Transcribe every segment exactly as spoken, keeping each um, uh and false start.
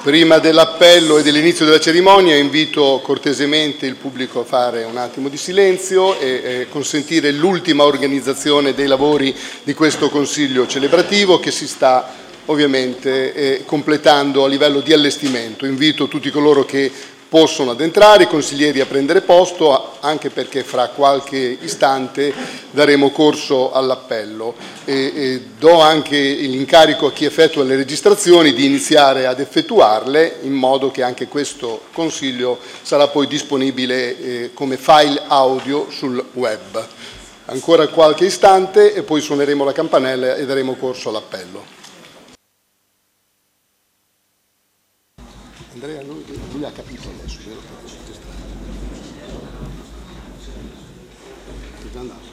Prima dell'appello e dell'inizio della cerimonia invito cortesemente il pubblico a fare un attimo di silenzio e, e consentire l'ultima organizzazione dei lavori di questo Consiglio celebrativo che si sta ovviamente eh, completando a livello di allestimento. Invito tutti coloro che possono ad entrare, i consiglieri a prendere posto, anche perché fra qualche istante daremo corso all'appello. E, e do anche l'incarico a chi effettua le registrazioni di iniziare ad effettuarle, in modo che anche questo Consiglio sarà poi disponibile eh, come file audio sul web. Ancora qualche istante e poi suoneremo la campanella e daremo corso all'appello. Andrea, lui, lui ha capito adesso, vero? È già andato.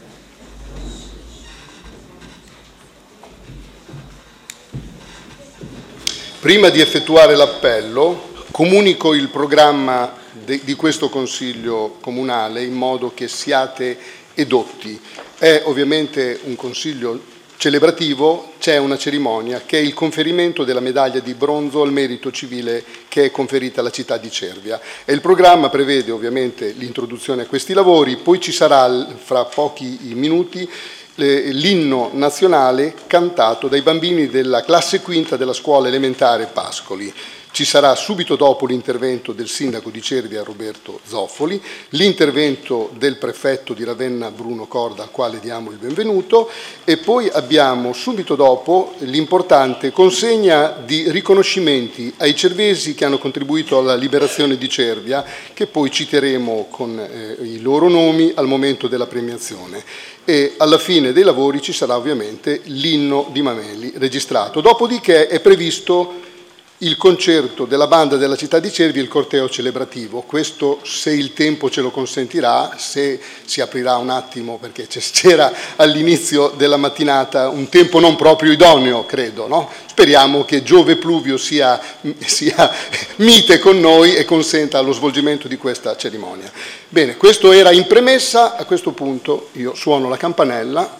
Prima di effettuare l'appello, comunico il programma de, di questo Consiglio comunale in modo che siate edotti. È ovviamente un Consiglio celebrativo, c'è una cerimonia che è il conferimento della medaglia di bronzo al merito civile che è conferita alla città di Cervia. E il programma prevede ovviamente l'introduzione a questi lavori, poi ci sarà fra pochi minuti l'inno nazionale cantato dai bambini della classe quinta della scuola elementare Pascoli. Ci sarà subito dopo l'intervento del sindaco di Cervia Roberto Zoffoli, l'intervento del prefetto di Ravenna Bruno Corda, al quale diamo il benvenuto, e poi abbiamo subito dopo l'importante consegna di riconoscimenti ai cervesi che hanno contribuito alla liberazione di Cervia, che poi citeremo con eh, i loro nomi al momento della premiazione. E alla fine dei lavori ci sarà ovviamente l'inno di Mameli registrato. Dopodiché è previsto il concerto della banda della città di Cervia e il corteo celebrativo. Questo, se il tempo ce lo consentirà, se si aprirà un attimo, perché c'era all'inizio della mattinata un tempo non proprio idoneo, credo, no? Speriamo che Giove Pluvio sia, sia mite con noi e consenta lo svolgimento di questa cerimonia. Bene, questo era in premessa. A questo punto io suono la campanella.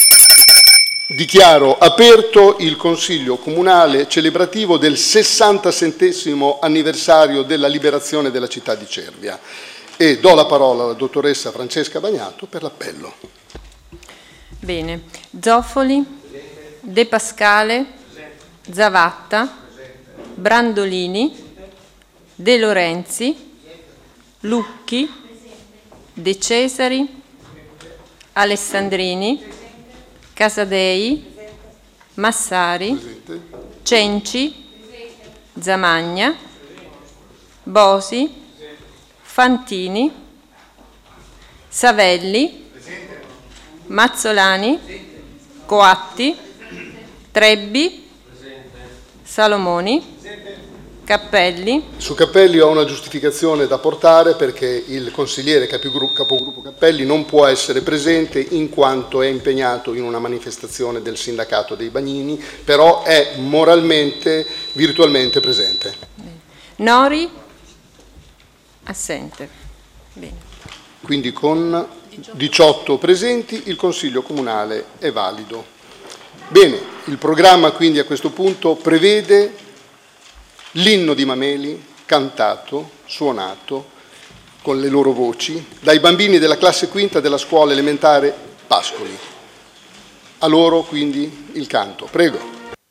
Dichiaro aperto il Consiglio Comunale celebrativo del sessantasettesimo anniversario della liberazione della città di Cervia e do la parola alla dottoressa Francesca Bagnato per l'appello. Bene. Zoffoli, De Pascale, Zavatta, Brandolini, De Lorenzi, Lucchi, De Cesari, Alessandrini, Casadei, Massari, presente. Cenci, Zamagna, Bosi, Fantini, Savelli, presente. Mazzolani, presente. Coatti, Trebbi, presente. Salomoni, presente. Cappelli. Su Cappelli ho una giustificazione da portare perché il consigliere capogruppo, capogruppo Cappelli non può essere presente in quanto è impegnato in una manifestazione del sindacato dei Bagnini, però è moralmente, virtualmente presente. Bene. Nori, assente. Bene. Quindi con diciotto presenti il Consiglio Comunale è valido. Bene, il programma quindi a questo punto prevede l'inno di Mameli cantato, suonato con le loro voci dai bambini della classe quinta della scuola elementare Pascoli. A loro quindi il canto. Prego.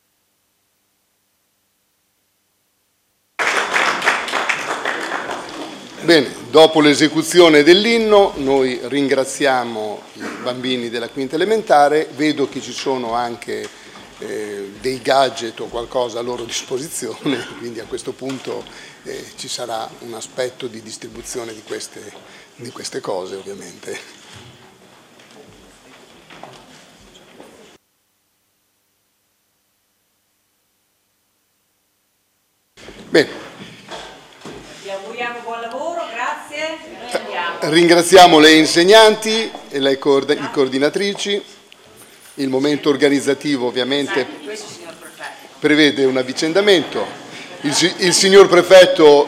Bene, dopo l'esecuzione dell'inno noi ringraziamo i bambini della quinta elementare, vedo che ci sono anche Eh, dei gadget o qualcosa a loro disposizione, quindi a questo punto eh, ci sarà un aspetto di distribuzione di queste, di queste cose ovviamente. Bene. Vi auguriamo buon lavoro, grazie. Noi ringraziamo le insegnanti e le coord- coordinatrici. Il momento organizzativo ovviamente prevede un avvicendamento. Il, il signor prefetto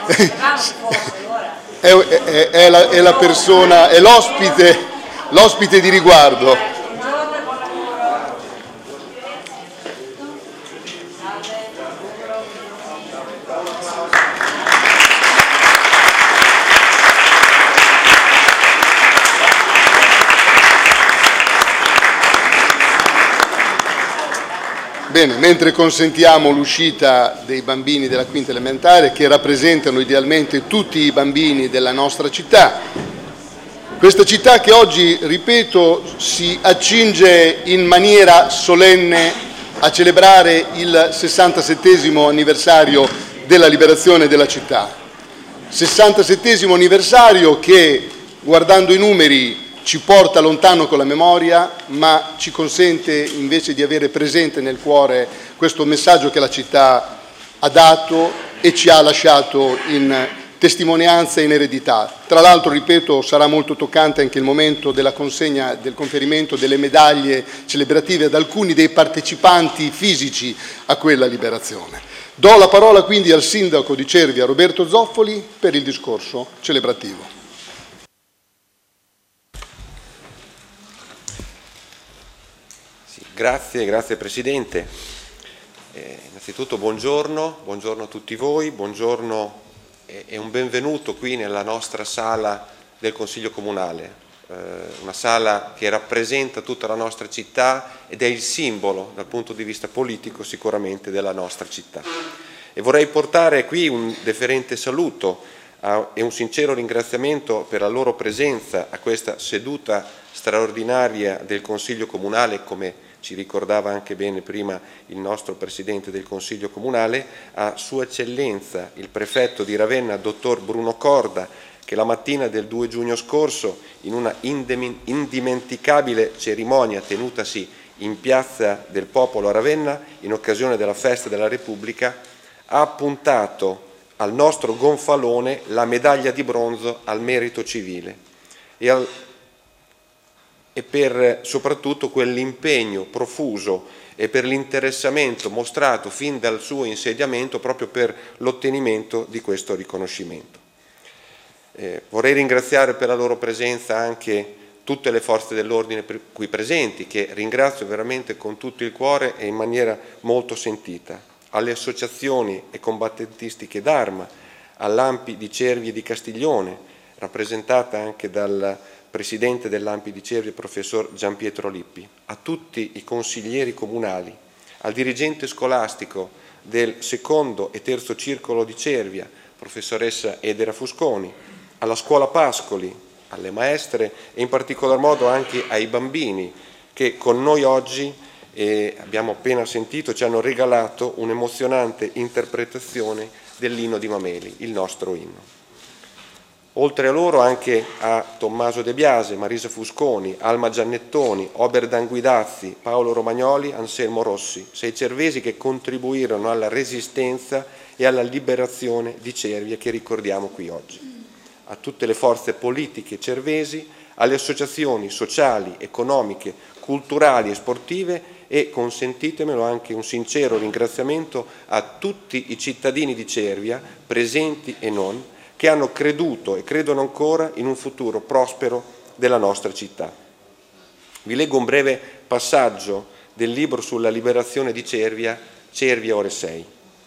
è, è, è, la, è la persona, è l'ospite, l'ospite di riguardo. Bene, mentre consentiamo l'uscita dei bambini della quinta elementare, che rappresentano idealmente tutti i bambini della nostra città, questa città che oggi, ripeto, si accinge in maniera solenne a celebrare il sessantasettesimo anniversario della liberazione della città. sessantasettesimo anniversario che, guardando i numeri, ci porta lontano con la memoria, ma ci consente invece di avere presente nel cuore questo messaggio che la città ha dato e ci ha lasciato in testimonianza e in eredità. Tra l'altro, ripeto, sarà molto toccante anche il momento della consegna, del conferimento delle medaglie celebrative ad alcuni dei partecipanti fisici a quella liberazione. Do la parola quindi al sindaco di Cervia, Roberto Zoffoli, per il discorso celebrativo. Grazie, grazie Presidente. Eh, innanzitutto buongiorno, buongiorno a tutti voi, buongiorno e, e un benvenuto qui nella nostra sala del Consiglio Comunale, eh, una sala che rappresenta tutta la nostra città ed è il simbolo dal punto di vista politico sicuramente della nostra città. E vorrei portare qui un deferente saluto a, e un sincero ringraziamento per la loro presenza a questa seduta straordinaria del Consiglio Comunale, come ci ricordava anche bene prima il nostro Presidente del Consiglio Comunale, a Sua Eccellenza il Prefetto di Ravenna, Dottor Bruno Corda, che la mattina del due giugno scorso, in una indimenticabile cerimonia tenutasi in Piazza del Popolo a Ravenna, in occasione della Festa della Repubblica, ha appuntato al nostro gonfalone la medaglia di bronzo al merito civile e al e per soprattutto quell'impegno profuso e per l'interessamento mostrato fin dal suo insediamento proprio per l'ottenimento di questo riconoscimento. Eh, vorrei ringraziare per la loro presenza anche tutte le forze dell'ordine qui presenti, che ringrazio veramente con tutto il cuore e in maniera molto sentita, alle associazioni e combattentistiche d'arma, all'A M P I di Cervia e di Castiglione, rappresentata anche dal Presidente dell'A M P I di Cervia, professor Gianpietro Lippi, a tutti i consiglieri comunali, al dirigente scolastico del secondo e terzo circolo di Cervia, professoressa Edera Fusconi, alla scuola Pascoli, alle maestre e in particolar modo anche ai bambini che con noi oggi, eh, abbiamo appena sentito, ci hanno regalato un'emozionante interpretazione dell'inno di Mameli, il nostro inno. Oltre a loro anche a Tommaso De Biase, Marisa Fusconi, Alma Giannettoni, Oberdan Guidazzi, Paolo Romagnoli, Anselmo Rossi, sei cervesi che contribuirono alla resistenza e alla liberazione di Cervia che ricordiamo qui oggi. A tutte le forze politiche cervesi, alle associazioni sociali, economiche, culturali e sportive e, consentitemelo, anche un sincero ringraziamento a tutti i cittadini di Cervia, presenti e non, che hanno creduto e credono ancora in un futuro prospero della nostra città. Vi leggo un breve passaggio del libro sulla liberazione di Cervia, Cervia ore sei.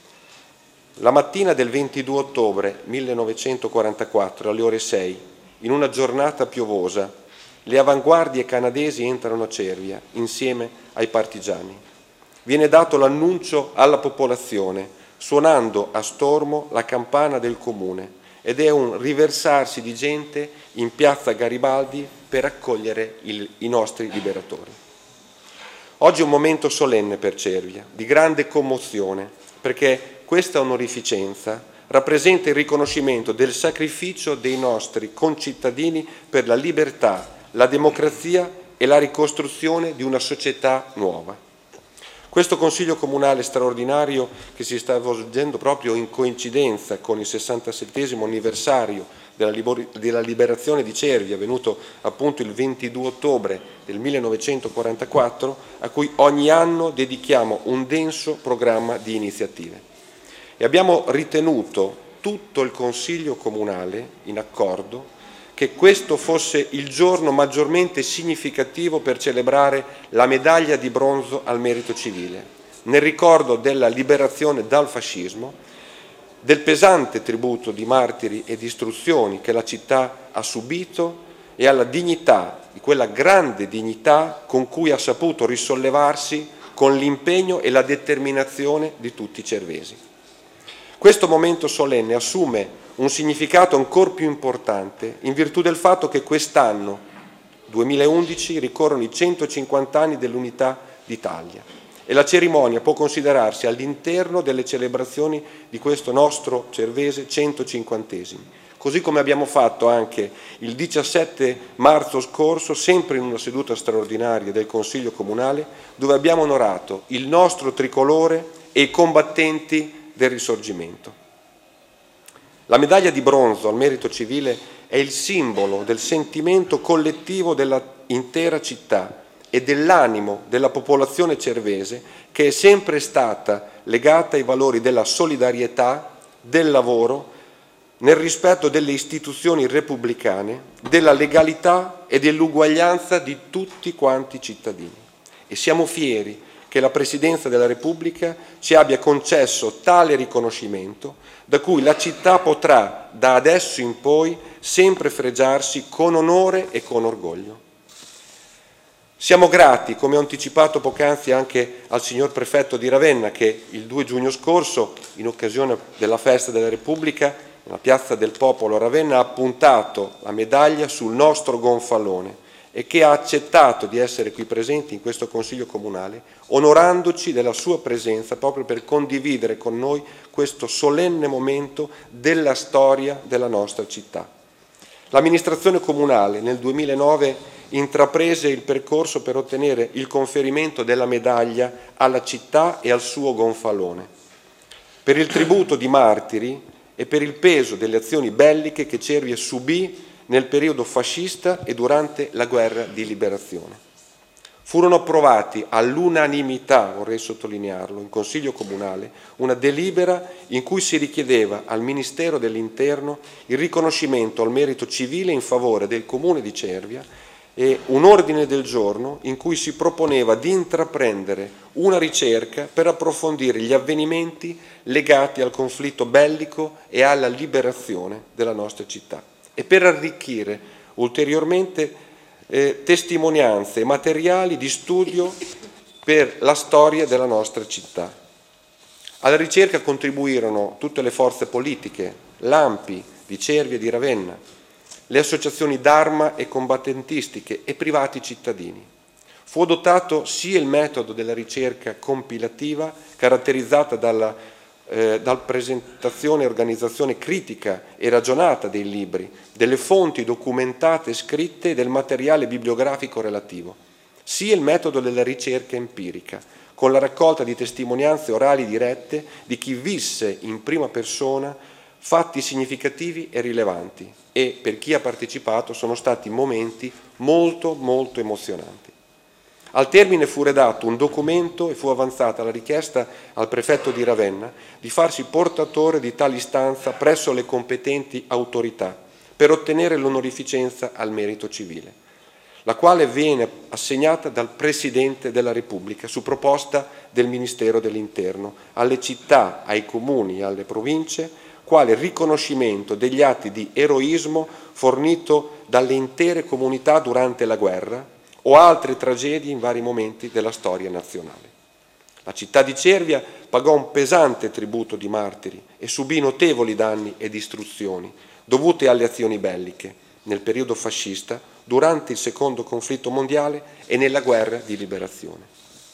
La mattina del ventidue ottobre millenovecentoquarantaquattro, alle ore sei, in una giornata piovosa, le avanguardie canadesi entrano a Cervia insieme ai partigiani. Viene dato l'annuncio alla popolazione, suonando a stormo la campana del comune, ed è un riversarsi di gente in piazza Garibaldi per accogliere il, i nostri liberatori. Oggi è un momento solenne per Cervia, di grande commozione, perché questa onorificenza rappresenta il riconoscimento del sacrificio dei nostri concittadini per la libertà, la democrazia e la ricostruzione di una società nuova. Questo Consiglio Comunale straordinario, che si sta svolgendo proprio in coincidenza con il sessantasettesimo anniversario della, della liberazione di Cervia, avvenuto appunto il ventidue ottobre del millenovecentoquarantaquattro, a cui ogni anno dedichiamo un denso programma di iniziative. E abbiamo ritenuto, tutto il Consiglio Comunale, in accordo, che questo fosse il giorno maggiormente significativo per celebrare la medaglia di bronzo al merito civile, nel ricordo della liberazione dal fascismo del pesante tributo di martiri e distruzioni che la città ha subito e alla dignità, di quella grande dignità con cui ha saputo risollevarsi con l'impegno e la determinazione di tutti i cervesi. Questo momento solenne assume un significato ancora più importante in virtù del fatto che quest'anno, duemilaundici, ricorrono i centocinquanta anni dell'Unità d'Italia e la cerimonia può considerarsi all'interno delle celebrazioni di questo nostro cervese centocinquantesimo. Così come abbiamo fatto anche il diciassette marzo scorso, sempre in una seduta straordinaria del Consiglio Comunale, dove abbiamo onorato il nostro tricolore e i combattenti del Risorgimento. La medaglia di bronzo al merito civile è il simbolo del sentimento collettivo dell'intera città e dell'animo della popolazione cervese, che è sempre stata legata ai valori della solidarietà, del lavoro, nel rispetto delle istituzioni repubblicane, della legalità e dell'uguaglianza di tutti quanti i cittadini. E siamo fieri che la Presidenza della Repubblica ci abbia concesso tale riconoscimento, da cui la città potrà da adesso in poi sempre fregiarsi con onore e con orgoglio. Siamo grati, come ho anticipato poc'anzi anche al signor Prefetto di Ravenna, che il due giugno scorso, in occasione della Festa della Repubblica, nella Piazza del Popolo a Ravenna, ha appuntato la medaglia sul nostro gonfalone e che ha accettato di essere qui presenti in questo Consiglio Comunale, onorandoci della sua presenza proprio per condividere con noi questo solenne momento della storia della nostra città. L'amministrazione comunale nel duemilanove intraprese il percorso per ottenere il conferimento della medaglia alla città e al suo gonfalone, per il tributo di martiri e per il peso delle azioni belliche che Cervia subì nel periodo fascista e durante la guerra di liberazione. Furono approvati all'unanimità, vorrei sottolinearlo, in Consiglio Comunale, una delibera in cui si richiedeva al Ministero dell'Interno il riconoscimento al merito civile in favore del Comune di Cervia e un ordine del giorno in cui si proponeva di intraprendere una ricerca per approfondire gli avvenimenti legati al conflitto bellico e alla liberazione della nostra città e per arricchire ulteriormente eh, testimonianze e materiali di studio per la storia della nostra città. Alla ricerca contribuirono tutte le forze politiche, l'A M P I di Cervia e di Ravenna, le associazioni d'arma e combattentistiche e privati cittadini. Fu adottato sia il metodo della ricerca compilativa, caratterizzata dalla, eh, dalla presentazione e organizzazione critica e ragionata dei libri, delle fonti documentate e scritte e del materiale bibliografico relativo, sia il metodo della ricerca empirica, con la raccolta di testimonianze orali dirette di chi visse in prima persona fatti significativi e rilevanti, e per chi ha partecipato sono stati momenti molto molto emozionanti. Al termine fu redatto un documento e fu avanzata la richiesta al prefetto di Ravenna di farsi portatore di tale istanza presso le competenti autorità per ottenere l'onorificenza al merito civile, la quale viene assegnata dal Presidente della Repubblica su proposta del Ministero dell'Interno alle città, ai comuni e alle province, quale riconoscimento degli atti di eroismo fornito dalle intere comunità durante la guerra o altre tragedie in vari momenti della storia nazionale. La città di Cervia pagò un pesante tributo di martiri e subì notevoli danni e distruzioni dovute alle azioni belliche nel periodo fascista, durante il secondo conflitto mondiale e nella guerra di liberazione.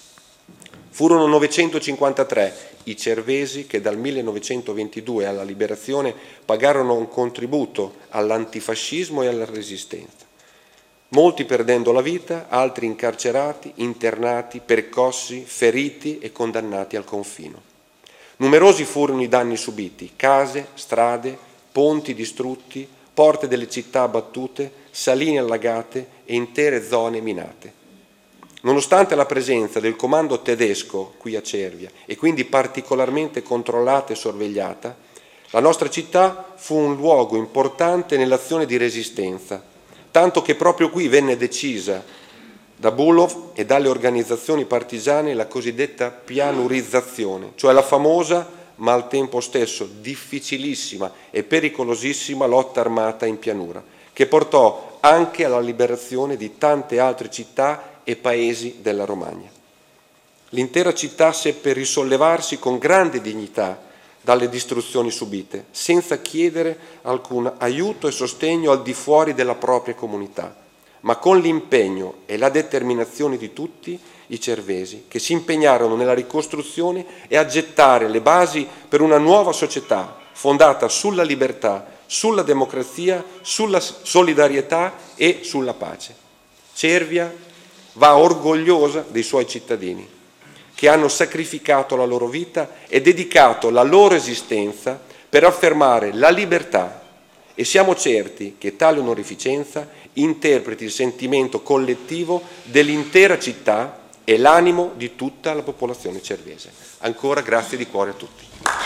Furono novecentocinquantatré i cervesi che dal millenovecentoventidue alla liberazione pagarono un contributo all'antifascismo e alla resistenza. Molti perdendo la vita, altri incarcerati, internati, percossi, feriti e condannati al confino. Numerosi furono i danni subiti: case, strade, ponti distrutti, porte delle città abbattute, saline allagate e intere zone minate. Nonostante la presenza del comando tedesco qui a Cervia e quindi particolarmente controllata e sorvegliata, la nostra città fu un luogo importante nell'azione di resistenza, tanto che proprio qui venne decisa da Bulov e dalle organizzazioni partigiane la cosiddetta pianurizzazione, cioè la famosa ma al tempo stesso difficilissima e pericolosissima lotta armata in pianura, che portò anche alla liberazione di tante altre città e paesi della Romagna. L'intera città seppe risollevarsi con grande dignità dalle distruzioni subite, senza chiedere alcun aiuto e sostegno al di fuori della propria comunità, ma con l'impegno e la determinazione di tutti i cervesi, che si impegnarono nella ricostruzione e a gettare le basi per una nuova società fondata sulla libertà, sulla democrazia, sulla solidarietà e sulla pace. Cervia va orgogliosa dei suoi cittadini, che hanno sacrificato la loro vita e dedicato la loro esistenza per affermare la libertà, e siamo certi che tale onorificenza interpreti il sentimento collettivo dell'intera città e l'animo di tutta la popolazione cervese. Ancora grazie di cuore a tutti.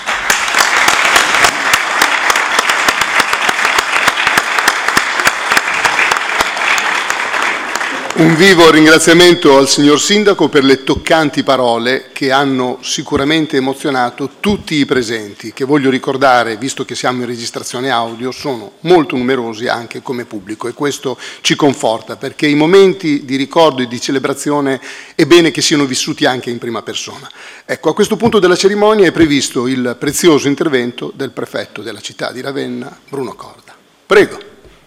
Un vivo ringraziamento al signor Sindaco per le toccanti parole che hanno sicuramente emozionato tutti i presenti, che voglio ricordare, visto che siamo in registrazione audio, sono molto numerosi anche come pubblico, e questo ci conforta, perché i momenti di ricordo e di celebrazione è bene che siano vissuti anche in prima persona. Ecco, a questo punto della cerimonia è previsto il prezioso intervento del prefetto della città di Ravenna, Bruno Corda. Prego.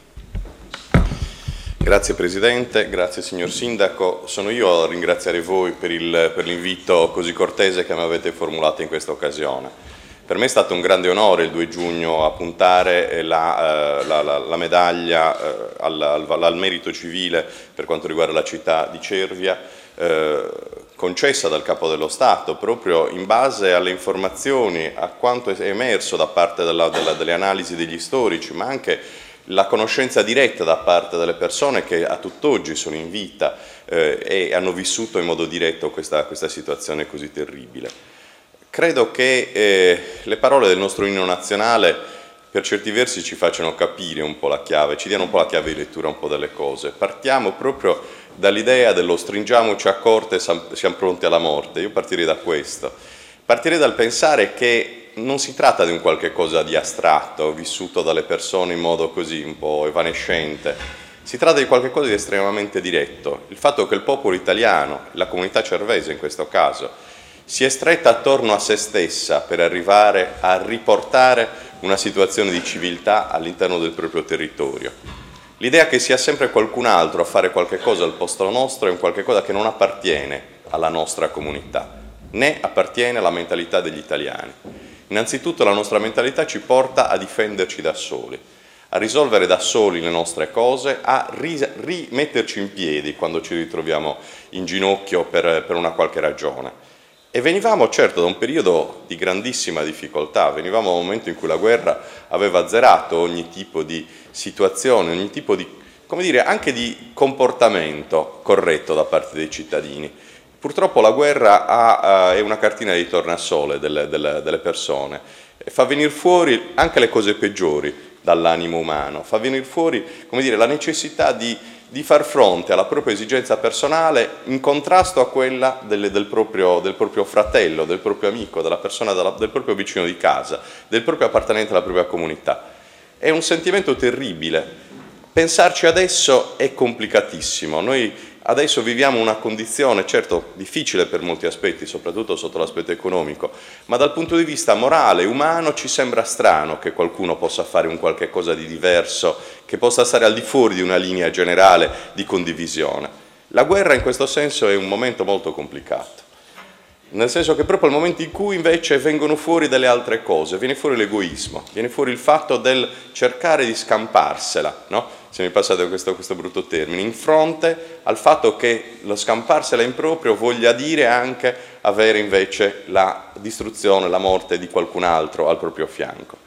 Grazie Presidente, grazie signor Sindaco. Sono io a ringraziare voi per, il, per l'invito così cortese che mi avete formulato in questa occasione. Per me è stato un grande onore il due giugno appuntare la, la, la, la medaglia eh, al, al, al merito civile per quanto riguarda la città di Cervia, eh, concessa dal Capo dello Stato proprio in base alle informazioni, a quanto è emerso da parte della, della, delle analisi degli storici, ma anche la conoscenza diretta da parte delle persone che a tutt'oggi sono in vita eh, e hanno vissuto in modo diretto questa, questa situazione così terribile. Credo che eh, le parole del nostro inno nazionale per certi versi ci facciano capire un po' la chiave, ci diano un po' la chiave di lettura un po' delle cose. Partiamo proprio dall'idea dello stringiamoci a corte e siamo pronti alla morte. Io partirei da questo. Partirei dal pensare che non si tratta di un qualche cosa di astratto, vissuto dalle persone in modo così un po' evanescente. Si tratta di qualche cosa di estremamente diretto. Il fatto che il popolo italiano, la comunità cervese in questo caso, si è stretta attorno a se stessa per arrivare a riportare una situazione di civiltà all'interno del proprio territorio. L'idea che sia sempre qualcun altro a fare qualche cosa al posto nostro è un qualche cosa che non appartiene alla nostra comunità, né appartiene alla mentalità degli italiani. Innanzitutto la nostra mentalità ci porta a difenderci da soli, a risolvere da soli le nostre cose, a rimetterci in piedi quando ci ritroviamo in ginocchio per, per una qualche ragione. E venivamo certo da un periodo di grandissima difficoltà, venivamo da un momento in cui la guerra aveva azzerato ogni tipo di situazione, ogni tipo di, come dire, anche di comportamento corretto da parte dei cittadini. Purtroppo la guerra ha, uh, è una cartina di tornasole delle, delle, delle persone, e fa venire fuori anche le cose peggiori dall'animo umano, fa venire fuori, come dire, la necessità di, di far fronte alla propria esigenza personale in contrasto a quella del, del, proprio, del proprio fratello, del proprio amico, della persona, della, del proprio vicino di casa, del proprio appartenente alla propria comunità. È un sentimento terribile. Pensarci adesso è complicatissimo. Noi adesso viviamo una condizione, certo, difficile per molti aspetti, soprattutto sotto l'aspetto economico, ma dal punto di vista morale, umano, ci sembra strano che qualcuno possa fare un qualche cosa di diverso, che possa stare al di fuori di una linea generale di condivisione. La guerra in questo senso è un momento molto complicato, nel senso che proprio al momento in cui invece vengono fuori delle altre cose, viene fuori l'egoismo, viene fuori il fatto del cercare di scamparsela, no? Se mi passate questo, questo brutto termine, in fronte al fatto che lo scamparsela in proprio voglia dire anche avere invece la distruzione, la morte di qualcun altro al proprio fianco.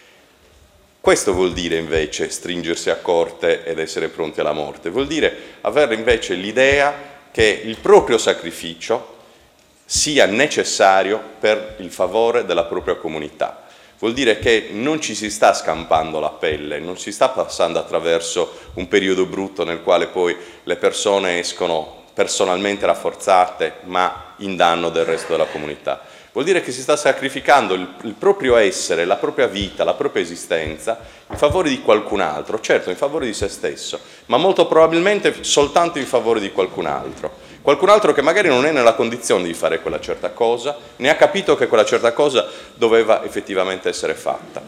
Questo vuol dire invece stringersi a corte ed essere pronti alla morte, vuol dire avere invece l'idea che il proprio sacrificio sia necessario per il favore della propria comunità. Vuol dire che non ci si sta scampando la pelle, non si sta passando attraverso un periodo brutto nel quale poi le persone escono personalmente rafforzate ma in danno del resto della comunità. Vuol dire che si sta sacrificando il, il proprio essere, la propria vita, la propria esistenza in favore di qualcun altro, certo in favore di se stesso, ma molto probabilmente soltanto in favore di qualcun altro. Qualcun altro che magari non è nella condizione di fare quella certa cosa, ne ha capito che quella certa cosa doveva effettivamente essere fatta.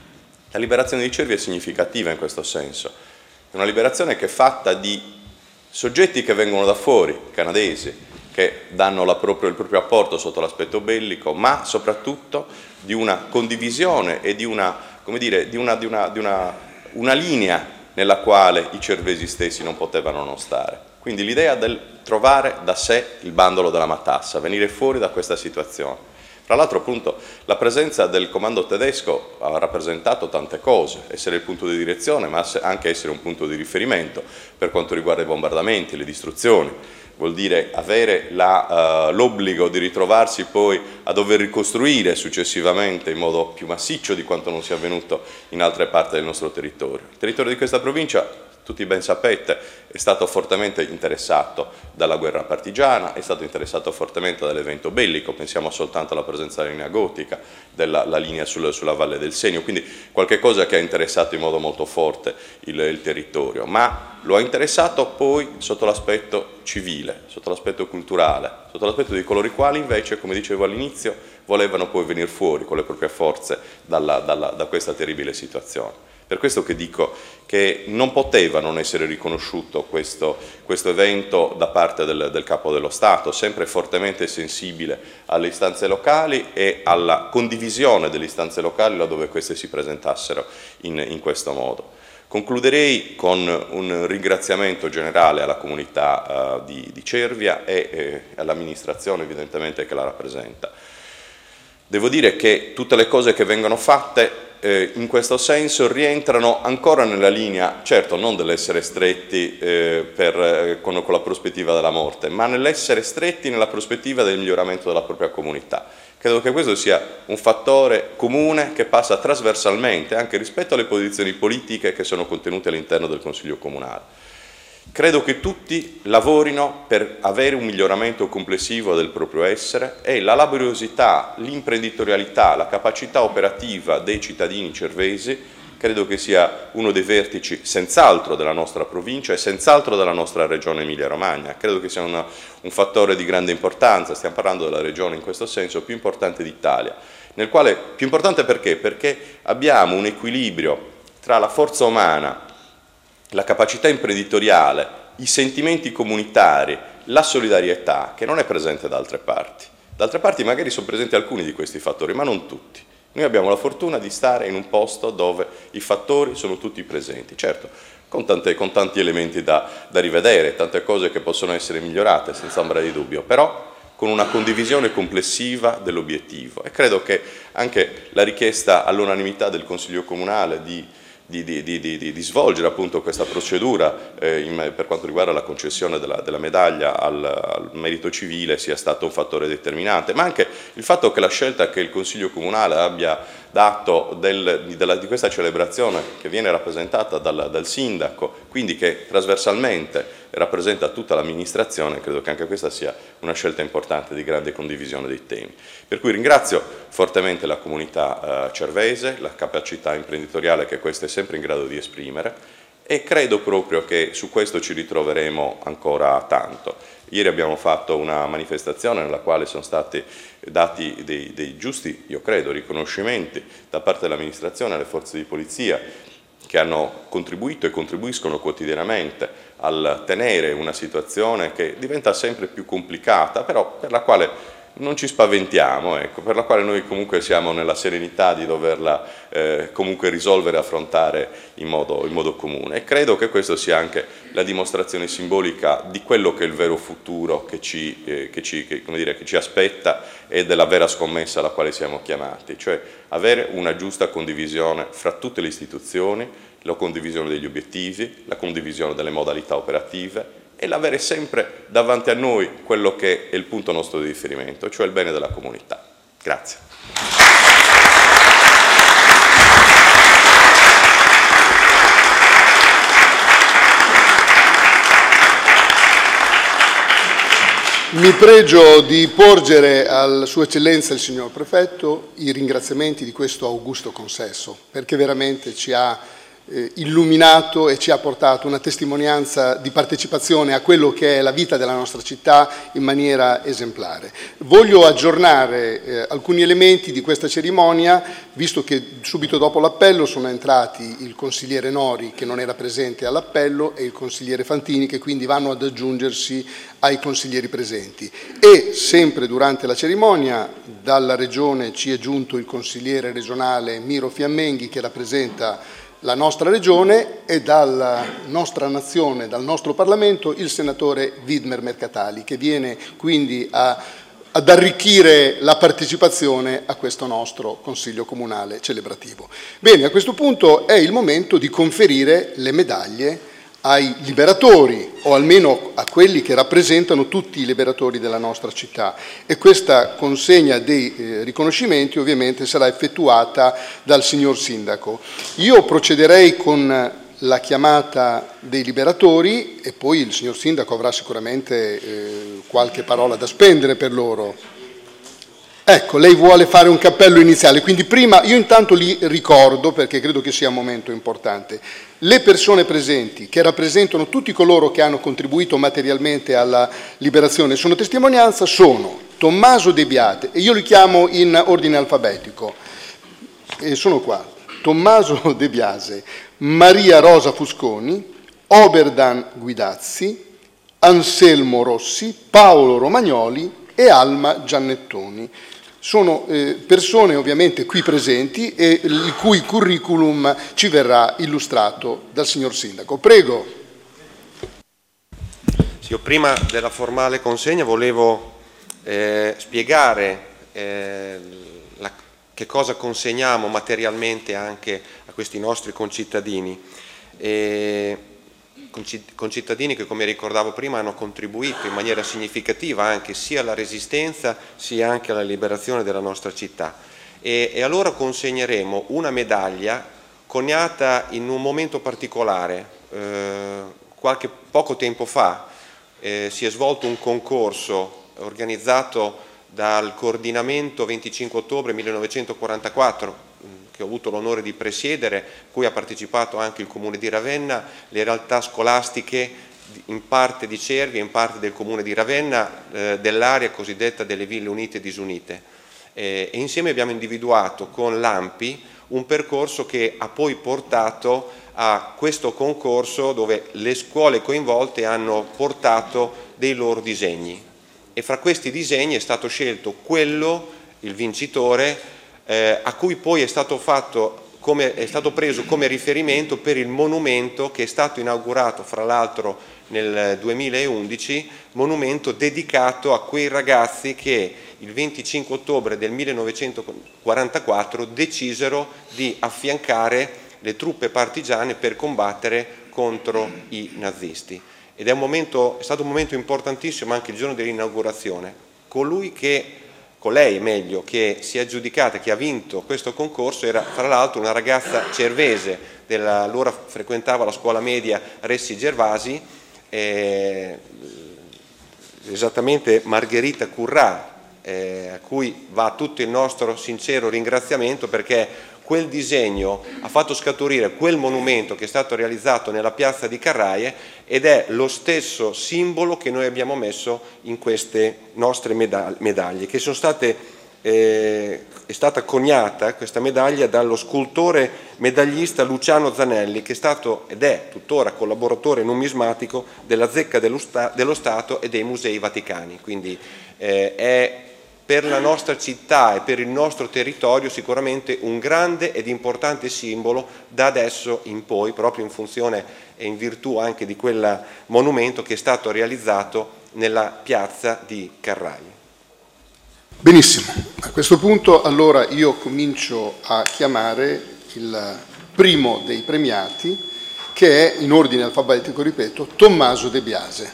La liberazione di Cervi è significativa in questo senso. È una liberazione che è fatta di soggetti che vengono da fuori, canadesi, che danno la proprio, il proprio apporto sotto l'aspetto bellico, ma soprattutto di una condivisione e di una, come dire, di una, di una, di una, una linea nella quale i cervesi stessi non potevano non stare. Quindi l'idea del trovare da sé il bandolo della matassa, venire fuori da questa situazione. Tra l'altro appunto la presenza del comando tedesco ha rappresentato tante cose, essere il punto di direzione ma anche essere un punto di riferimento per quanto riguarda i bombardamenti, le distruzioni. Vuol dire avere uh, l'obbligo di ritrovarsi poi a dover ricostruire successivamente in modo più massiccio di quanto non sia avvenuto in altre parti del nostro territorio. Il territorio di questa provincia, tutti ben sapete, è stato fortemente interessato dalla guerra partigiana, è stato interessato fortemente dall'evento bellico, pensiamo soltanto alla presenza della linea gotica, della la linea sul, sulla Valle del Senio, quindi qualche cosa che ha interessato in modo molto forte il, il territorio, ma lo ha interessato poi sotto l'aspetto civile, sotto l'aspetto culturale, sotto l'aspetto di coloro i quali invece, come dicevo all'inizio, volevano poi venire fuori con le proprie forze dalla, dalla, da questa terribile situazione. Per questo che dico che non poteva non essere riconosciuto questo, questo evento da parte del, del Capo dello Stato, sempre fortemente sensibile alle istanze locali e alla condivisione delle istanze locali laddove queste si presentassero in, in questo modo. Concluderei con un ringraziamento generale alla comunità uh, di, di Cervia e eh, all'amministrazione evidentemente che la rappresenta. Devo dire che tutte le cose che vengono fatte Eh, in questo senso rientrano ancora nella linea, certo non dell'essere stretti eh, per, eh, con, con la prospettiva della morte, ma nell'essere stretti nella prospettiva del miglioramento della propria comunità. Credo che questo sia un fattore comune che passa trasversalmente anche rispetto alle posizioni politiche che sono contenute all'interno del Consiglio Comunale. Credo che tutti lavorino per avere un miglioramento complessivo del proprio essere e la laboriosità, l'imprenditorialità, la capacità operativa dei cittadini cervesi credo che sia uno dei vertici senz'altro della nostra provincia e senz'altro della nostra regione Emilia-Romagna. Credo che sia una, un fattore di grande importanza, stiamo parlando della regione in questo senso più importante d'Italia, nel quale, più importante perché? Perché abbiamo un equilibrio tra la forza umana, la capacità imprenditoriale, i sentimenti comunitari, la solidarietà, che non è presente da altre parti. Da altre parti magari sono presenti alcuni di questi fattori, ma non tutti. Noi abbiamo la fortuna di stare in un posto dove i fattori sono tutti presenti, certo, con, tante, con tanti elementi da, da rivedere, tante cose che possono essere migliorate, senza ombra di dubbio, però con una condivisione complessiva dell'obiettivo. E credo che anche la richiesta all'unanimità del Consiglio Comunale di Di, di, di, di, di svolgere appunto questa procedura eh, in, per quanto riguarda la concessione della, della medaglia al, al merito civile sia stato un fattore determinante, ma anche il fatto che la scelta che il Consiglio Comunale abbia dato del, di, della, di questa celebrazione che viene rappresentata dal, dal sindaco, quindi che trasversalmente rappresenta tutta l'amministrazione, credo che anche questa sia una scelta importante di grande condivisione dei temi. Per cui ringrazio fortemente la comunità eh, cervese, la capacità imprenditoriale che questa è sempre in grado di esprimere e credo proprio che su questo ci ritroveremo ancora tanto. Ieri abbiamo fatto una manifestazione nella quale sono stati dati dei, dei giusti, io credo, riconoscimenti da parte dell'amministrazione alle forze di polizia che hanno contribuito e contribuiscono quotidianamente al tenere una situazione che diventa sempre più complicata, però per la quale non ci spaventiamo, ecco, per la quale noi comunque siamo nella serenità di doverla eh, comunque risolvere e affrontare in modo, in modo comune. E credo che questo sia anche la dimostrazione simbolica di quello che è il vero futuro che ci, eh, che ci, che, come dire, che ci aspetta e della vera scommessa alla quale siamo chiamati, cioè avere una giusta condivisione fra tutte le istituzioni, la condivisione degli obiettivi, la condivisione delle modalità operative, e l'avere sempre davanti a noi quello che è il punto nostro di riferimento, cioè il bene della comunità. Grazie. Mi pregio di porgere a Sua Eccellenza il Signor Prefetto i ringraziamenti di questo augusto consesso, perché veramente ci ha eh, illuminato e ci ha portato una testimonianza di partecipazione a quello che è la vita della nostra città in maniera esemplare. Voglio aggiornare eh, alcuni elementi di questa cerimonia, visto che subito dopo l'appello sono entrati il consigliere Nori, che non era presente all'appello, e il consigliere Fantini, che quindi vanno ad aggiungersi ai consiglieri presenti. E sempre durante la cerimonia dalla Regione ci è giunto il consigliere regionale Miro Fiammenghi, che rappresenta la nostra Regione, e dalla nostra nazione, dal nostro Parlamento, il senatore Widmer Mercatali, che viene quindi a, ad arricchire la partecipazione a questo nostro Consiglio Comunale celebrativo. Bene, a questo punto è il momento di conferire le medaglie ai liberatori, o almeno a quelli che rappresentano tutti i liberatori della nostra città, e questa consegna dei eh, riconoscimenti ovviamente sarà effettuata dal signor Sindaco. Io procederei con la chiamata dei liberatori e poi il signor Sindaco avrà sicuramente eh, qualche parola da spendere per loro. Ecco, lei vuole fare un cappello iniziale, quindi prima io intanto li ricordo, perché credo che sia un momento importante. Le persone presenti, che rappresentano tutti coloro che hanno contribuito materialmente alla liberazione, sono testimonianza, sono Tommaso De Biase, e io li chiamo in ordine alfabetico, e sono qua, Tommaso De Biase, Maria Rosa Fusconi, Oberdan Guidazzi, Anselmo Rossi, Paolo Romagnoli e Alma Giannettoni. Sono eh, persone ovviamente qui presenti e il cui curriculum ci verrà illustrato dal signor Sindaco. Prego. Sì, io prima della formale consegna volevo eh, spiegare eh, la, che cosa consegniamo materialmente anche a questi nostri concittadini. E, concittadini che, come ricordavo prima, hanno contribuito in maniera significativa anche sia alla resistenza sia anche alla liberazione della nostra città, e, e allora consegneremo una medaglia coniata in un momento particolare. Eh, qualche poco tempo fa eh, si è svolto un concorso organizzato dal coordinamento venticinque ottobre millenovecentoquarantaquattro, che ho avuto l'onore di presiedere, cui ha partecipato anche il Comune di Ravenna, le realtà scolastiche in parte di Cervi e in parte del Comune di Ravenna, eh, dell'area cosiddetta delle Ville Unite e Disunite. Eh, e insieme abbiamo individuato con l'A M P I un percorso che ha poi portato a questo concorso, dove le scuole coinvolte hanno portato dei loro disegni. E fra questi disegni è stato scelto quello, il vincitore, Eh, a cui poi è stato, fatto come, è stato preso come riferimento per il monumento che è stato inaugurato fra l'altro nel duemilaundici, monumento dedicato a quei ragazzi che il venticinque ottobre del millenovecentoquarantaquattro decisero di affiancare le truppe partigiane per combattere contro i nazisti. Ed è, un momento, è stato un momento importantissimo anche il giorno dell'inaugurazione. Colui che Colei, meglio, che si è aggiudicata, che ha vinto questo concorso, era fra l'altro una ragazza cervese, della, allora frequentava la scuola media Ressi Gervasi, eh, esattamente Margherita Currà, eh, a cui va tutto il nostro sincero ringraziamento, perché quel disegno ha fatto scaturire quel monumento che è stato realizzato nella piazza di Carraie, ed è lo stesso simbolo che noi abbiamo messo in queste nostre medaglie, che sono state, eh, è stata coniata questa medaglia dallo scultore medaglista Luciano Zanelli, che è stato ed è tuttora collaboratore numismatico della Zecca dello, Sta dello Stato e dei Musei Vaticani. Quindi eh, è per la nostra città e per il nostro territorio sicuramente un grande ed importante simbolo da adesso in poi, proprio in funzione e in virtù anche di quel monumento che è stato realizzato nella piazza di Carraie. Benissimo, a questo punto allora io comincio a chiamare il primo dei premiati, che è, in ordine alfabetico ripeto, Tommaso De Biase.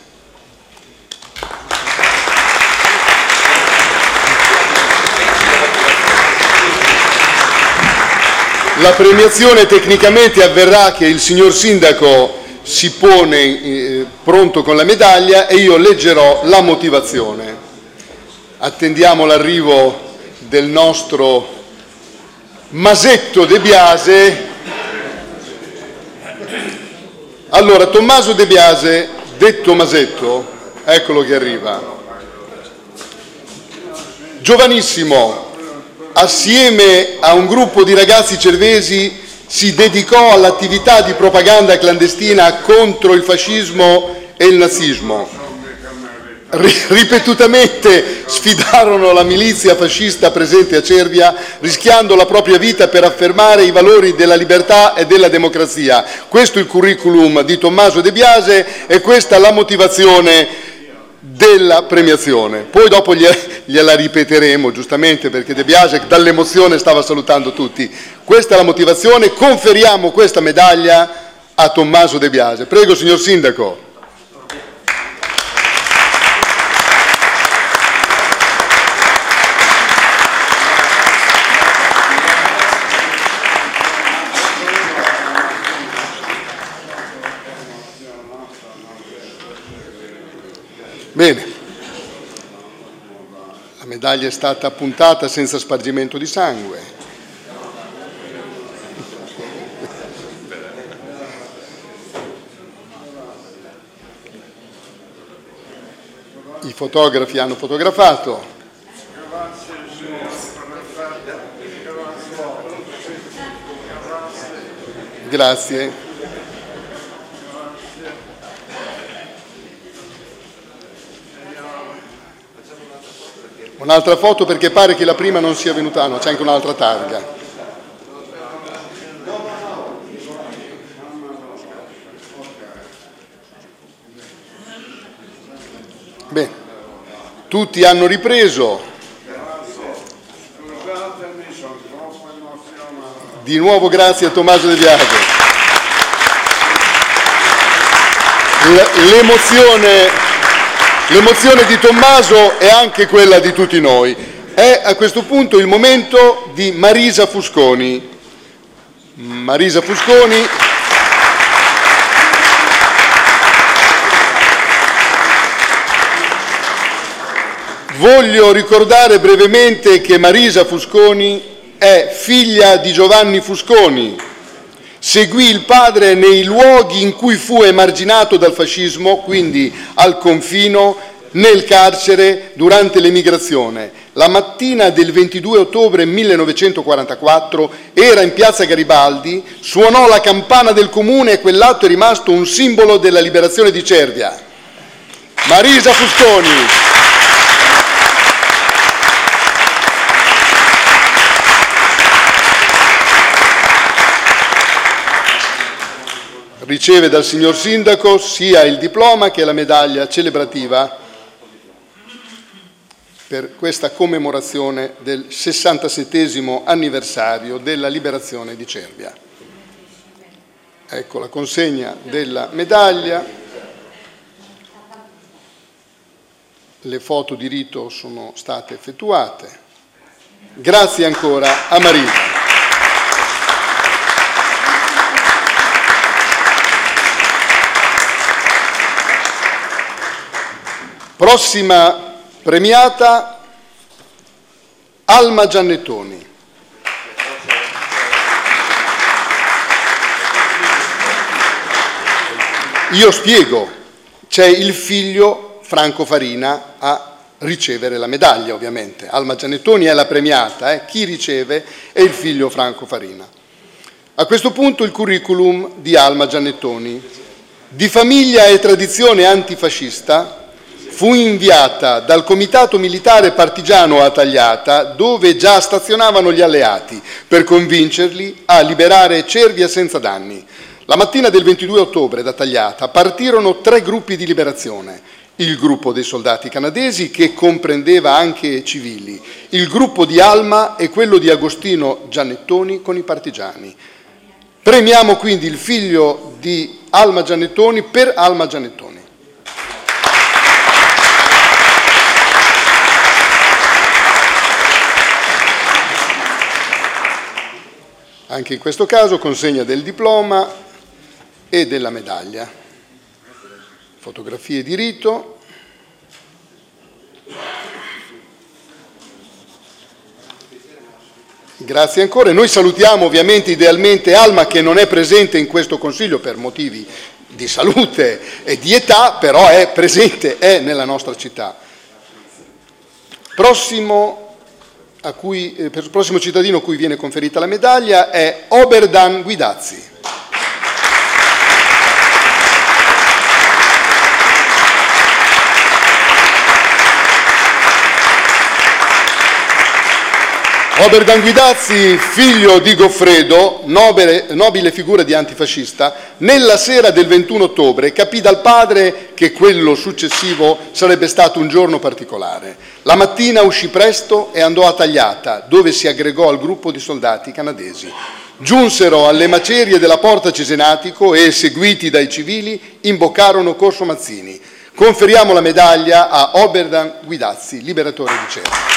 La premiazione tecnicamente avverrà che il signor Sindaco si pone eh, pronto con la medaglia e io leggerò la motivazione. Attendiamo l'arrivo del nostro Masetto De Biase. Allora, Tommaso De Biase, detto Masetto, eccolo che arriva. Giovanissimo, assieme a un gruppo di ragazzi cervesi si dedicò all'attività di propaganda clandestina contro il fascismo e il nazismo. Ripetutamente sfidarono la milizia fascista presente a Cervia, rischiando la propria vita per affermare i valori della libertà e della democrazia. Questo è il curriculum di Tommaso De Biase e questa la motivazione della premiazione. Poi dopo gliela ripeteremo, giustamente, perché De Biase dall'emozione stava salutando tutti. Questa è la motivazione, conferiamo questa medaglia a Tommaso De Biase. Prego, signor Sindaco. Bene, la medaglia è stata appuntata senza spargimento di sangue. I fotografi hanno fotografato. Grazie. Un'altra foto perché pare che la prima non sia venuta, ah, no, c'è anche un'altra targa. Bene, tutti hanno ripreso. Di nuovo grazie a Tommaso De Biase. L'emozione... L'emozione di Tommaso è anche quella di tutti noi. È a questo punto il momento di Marisa Fusconi. Marisa Fusconi. Voglio ricordare brevemente che Marisa Fusconi è figlia di Giovanni Fusconi. Seguì il padre nei luoghi in cui fu emarginato dal fascismo, quindi al confino, nel carcere, durante l'emigrazione. La mattina del ventidue ottobre millenovecentoquarantaquattro era in piazza Garibaldi, suonò la campana del comune e quell'atto è rimasto un simbolo della liberazione di Cervia. Marisa Fusconi. Riceve dal signor Sindaco sia il diploma che la medaglia celebrativa per questa commemorazione del sessantasettesimo anniversario della liberazione di Cervia. Ecco la consegna della medaglia. Le foto di rito sono state effettuate. Grazie ancora a Marisa. Prossima premiata, Alma Giannettoni. Io spiego, c'è il figlio Franco Farina a ricevere la medaglia, ovviamente. Alma Giannettoni è la premiata, eh? Chi riceve è il figlio Franco Farina. A questo punto il curriculum di Alma Giannettoni. Di famiglia e tradizione antifascista, fu inviata dal Comitato Militare Partigiano a Tagliata, dove già stazionavano gli alleati, per convincerli a liberare Cervia senza danni. La mattina del ventidue ottobre da Tagliata partirono tre gruppi di liberazione. Il gruppo dei soldati canadesi, che comprendeva anche civili, il gruppo di Alma e quello di Agostino Giannettoni con i partigiani. Premiamo quindi il figlio di Alma Giannettoni per Alma Giannettoni. Anche in questo caso consegna del diploma e della medaglia. Fotografie di rito. Grazie ancora. E noi salutiamo ovviamente idealmente Alma, che non è presente in questo Consiglio per motivi di salute e di età, però è presente, è nella nostra città. Prossimo, a cui, eh, per il prossimo cittadino a cui viene conferita la medaglia è Oberdan Guidazzi. Oberdan Guidazzi, figlio di Goffredo, nobile, nobile figura di antifascista, nella sera del ventuno ottobre capì dal padre che quello successivo sarebbe stato un giorno particolare. La mattina uscì presto e andò a Tagliata, dove si aggregò al gruppo di soldati canadesi. Giunsero alle macerie della Porta Cesenatico e, seguiti dai civili, imboccarono Corso Mazzini. Conferiamo la medaglia a Oberdan Guidazzi, liberatore di Cervia.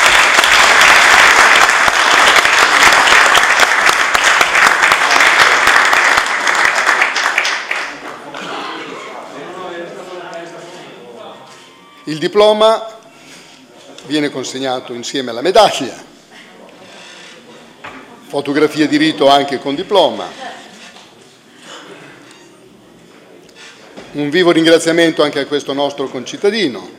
Il diploma viene consegnato insieme alla medaglia, fotografie di rito anche con diploma. Un vivo ringraziamento anche a questo nostro concittadino.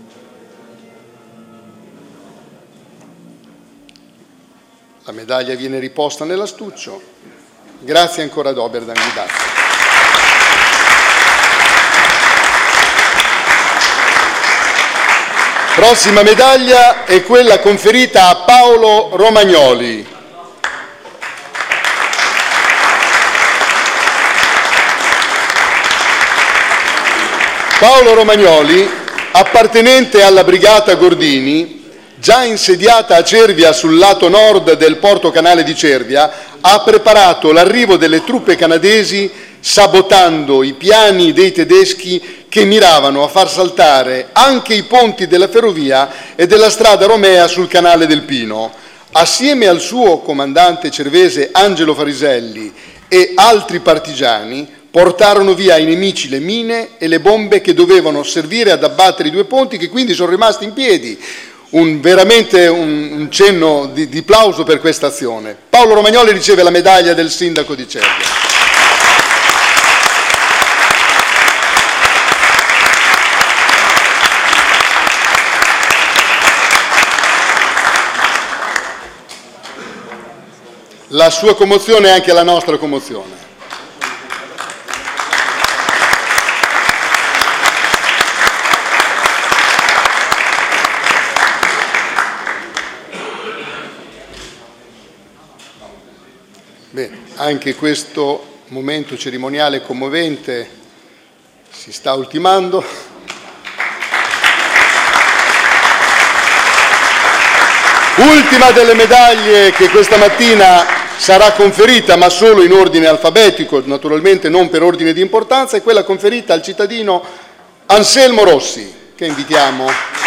La medaglia viene riposta nell'astuccio. Grazie ancora ad Oberdan Guidazzi. Prossima medaglia è quella conferita a Paolo Romagnoli. Paolo Romagnoli, appartenente alla Brigata Gordini, già insediata a Cervia sul lato nord del porto canale di Cervia, ha preparato l'arrivo delle truppe canadesi sabotando i piani dei tedeschi che miravano a far saltare anche i ponti della ferrovia e della strada Romea sul canale del Pino. Assieme al suo comandante cervese Angelo Fariselli e altri partigiani portarono via ai nemici le mine e le bombe che dovevano servire ad abbattere i due ponti, che quindi sono rimasti in piedi. Un, veramente un, un cenno di, di plauso per questa azione. Paolo Romagnoli riceve la medaglia del sindaco di Cervia. La sua commozione è anche la nostra commozione. Bene, anche questo momento cerimoniale commovente si sta ultimando. Ultima delle medaglie che questa mattina sarà conferita, ma solo in ordine alfabetico, naturalmente non per ordine di importanza, è quella conferita al cittadino Anselmo Rossi, che invitiamo.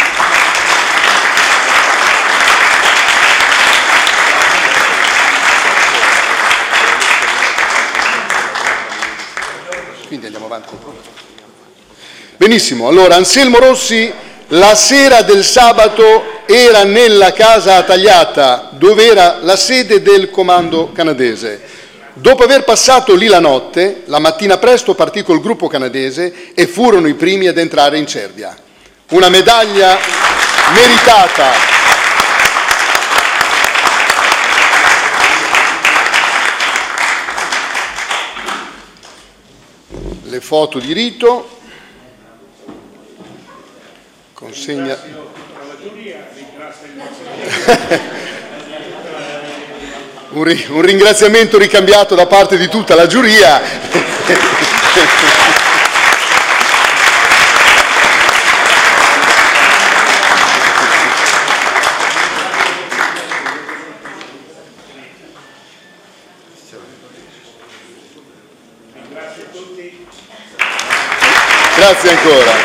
Quindi andiamo avanti. Benissimo, allora Anselmo Rossi la sera del sabato era nella casa a Tagliata, dove era la sede del comando canadese. Dopo aver passato lì la notte, la mattina presto partì col gruppo canadese e furono i primi ad entrare in Cervia. Una medaglia meritata. Le foto di rito. Consegna. un, ri, un ringraziamento ricambiato da parte di tutta la giuria. Grazie a tutti. Grazie ancora.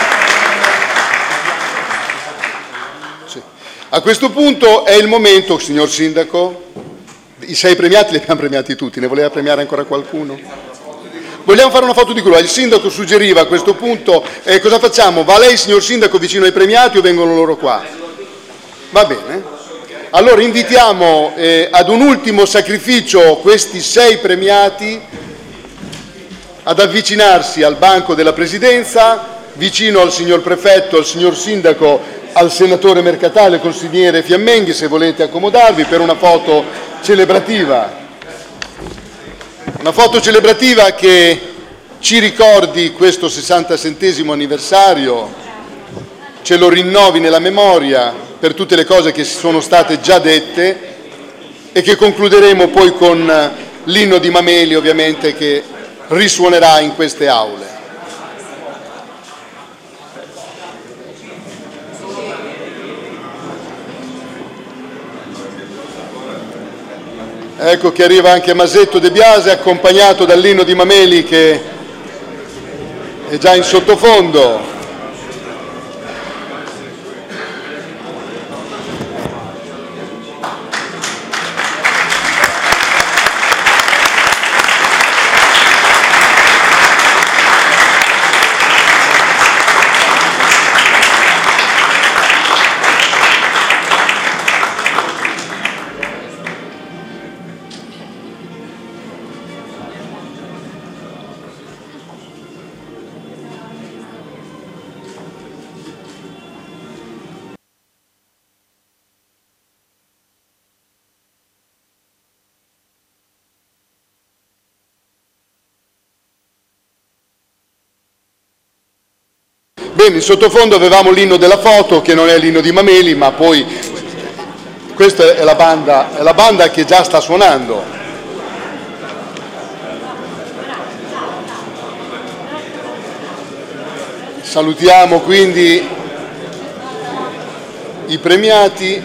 A questo punto è il momento, signor Sindaco, i sei premiati li abbiamo premiati tutti, ne voleva premiare ancora qualcuno? Vogliamo fare una foto di gruppo? Il sindaco suggeriva a questo punto, eh, cosa facciamo? Va lei, signor sindaco, vicino ai premiati o vengono loro qua? Va bene. Allora invitiamo eh, ad un ultimo sacrificio questi sei premiati ad avvicinarsi al banco della Presidenza, vicino al signor Prefetto, al signor Sindaco, al senatore Mercatale, consigliere Fiammenghi, se volete accomodarvi per una foto celebrativa. Una foto celebrativa che ci ricordi questo sessantasettesimo anniversario, ce lo rinnovi nella memoria per tutte le cose che sono state già dette e che concluderemo poi con l'inno di Mameli, ovviamente, che risuonerà in queste aule. Ecco che arriva anche Masetto De Biase, accompagnato dall'inno di Mameli che è già in sottofondo. Bene, in sottofondo avevamo l'inno della foto, che non è l'inno di Mameli, ma poi questa è la banda, è la banda che già sta suonando. Salutiamo quindi i premiati.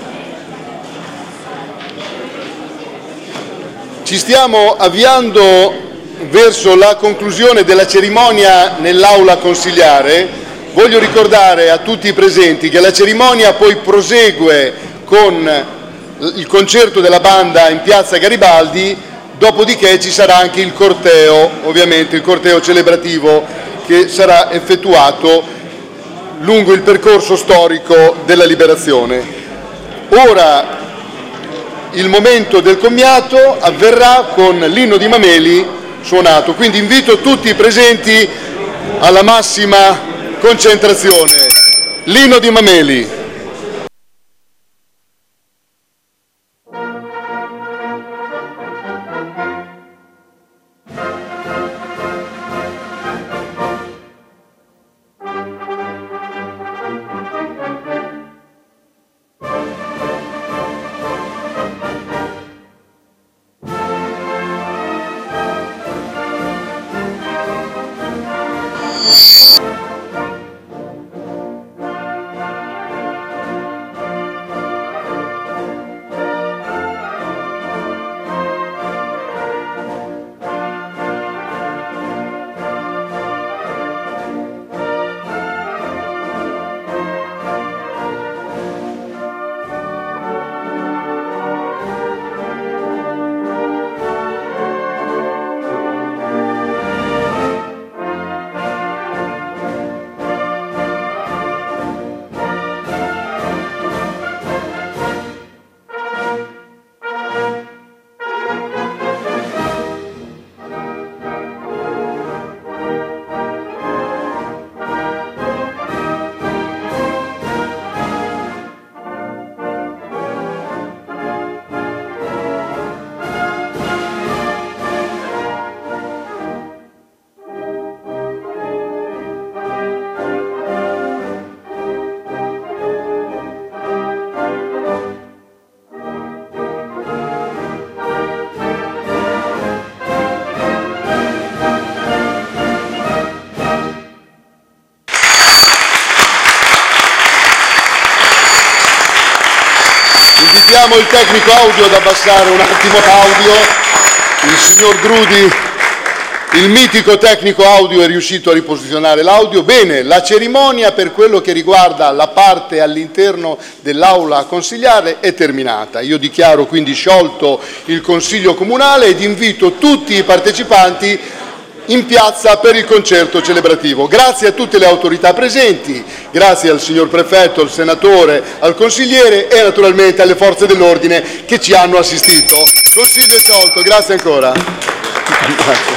Ci stiamo avviando verso la conclusione della cerimonia nell'aula consiliare. Voglio ricordare a tutti i presenti che la cerimonia poi prosegue con il concerto della banda in piazza Garibaldi, dopodiché ci sarà anche il corteo, ovviamente il corteo celebrativo che sarà effettuato lungo il percorso storico della liberazione. Ora il momento del commiato avverrà con l'inno di Mameli suonato, quindi invito tutti i presenti alla massima concentrazione. L'inno di Mameli. Invitiamo il tecnico audio ad abbassare un attimo l'audio. Il signor Drudi, il mitico tecnico audio, è riuscito a riposizionare l'audio. Bene, la cerimonia per quello che riguarda la parte all'interno dell'aula consigliare è terminata. Io dichiaro quindi sciolto il Consiglio Comunale ed invito tutti i partecipanti in piazza per il concerto celebrativo. Grazie a tutte le autorità presenti, grazie al signor prefetto, al senatore, al consigliere e naturalmente alle forze dell'ordine che ci hanno assistito. Consiglio è sciolto, grazie ancora.